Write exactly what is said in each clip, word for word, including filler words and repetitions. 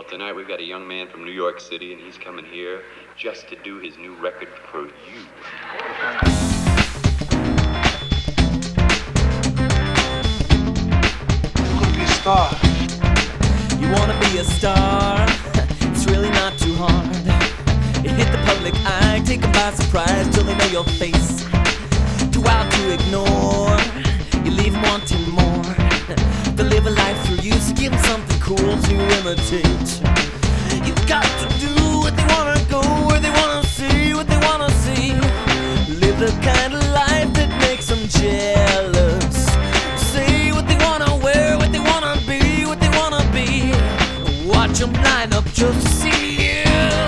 Well, tonight we've got a young man from New York City, and he's coming here just to do his new record for you. Star. You wanna be a star? It's really not too hard. You hit the public eye, take them by surprise till they know your face. Too wild to ignore, you leave them wanting more. They live a life through you, so give them something cool to imitate. You've got to do what they wanna go, where they wanna see, what they wanna see. Live the kind of life that makes them jealous. Say what they wanna wear, what they wanna be, what they wanna be. Watch them line up just to see you.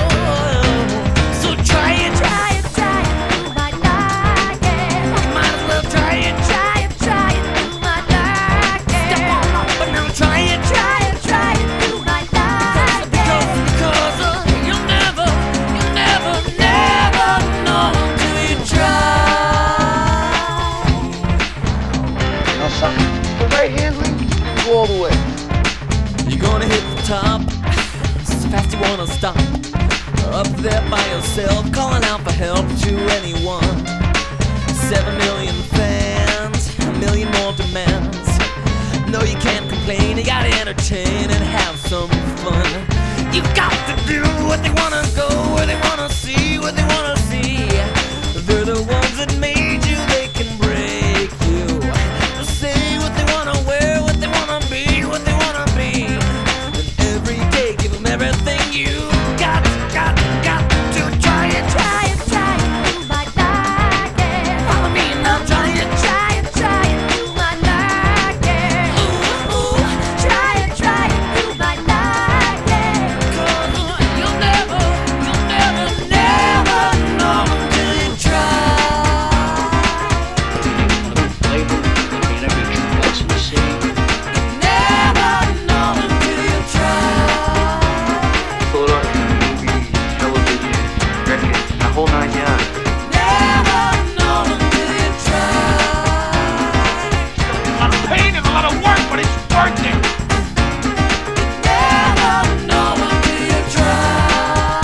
So try it, try it, try it, you might like it. You might as well try it, try it, try it, you might like it. Step on up, but now try it, try it, try it, you might like it. Because, because uh, you'll never, you'll never, never know till you try. No, sucker. The right handling, you go all the way. You're gonna hit the top, so fast you wanna stop. Up there by yourself, calling out for help to anyone. Seven million fans, a million more demands. No, you can't complain, you gotta entertain and have some fun. You've got to do what they wanna go, where they wanna see, what they wanna see. They're the ones that made you, they can break you. Say what they wanna wear, what they wanna be, what they wanna be. And every day give them everything you got, got, got to try it, try it, try it, you might like it. Follow me now, try it, try it, try it, you might like it. Ooh, ooh, try it, try it, you might like it. 'Cause you'll never, you'll never, never know till you try. Label, I mean, every true person you see. Never know until you try. Pull it on movie, television, record, the whole nine yards. Never know until you try. A lot of pain and a lot of work, but it's worth it. Never know until you try.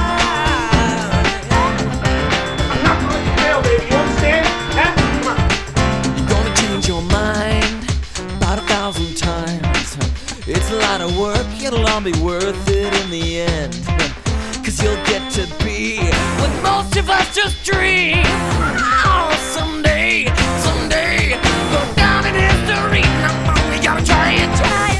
I'm not gonna let you fail, baby. You understand? Huh? Come on. You're gonna change your mind about a thousand times. It's a lot of work, it'll all be worth it in the end. Cause you'll get to be what most of us just dream. Oh, someday, someday, go down in history. You gotta try it, try it.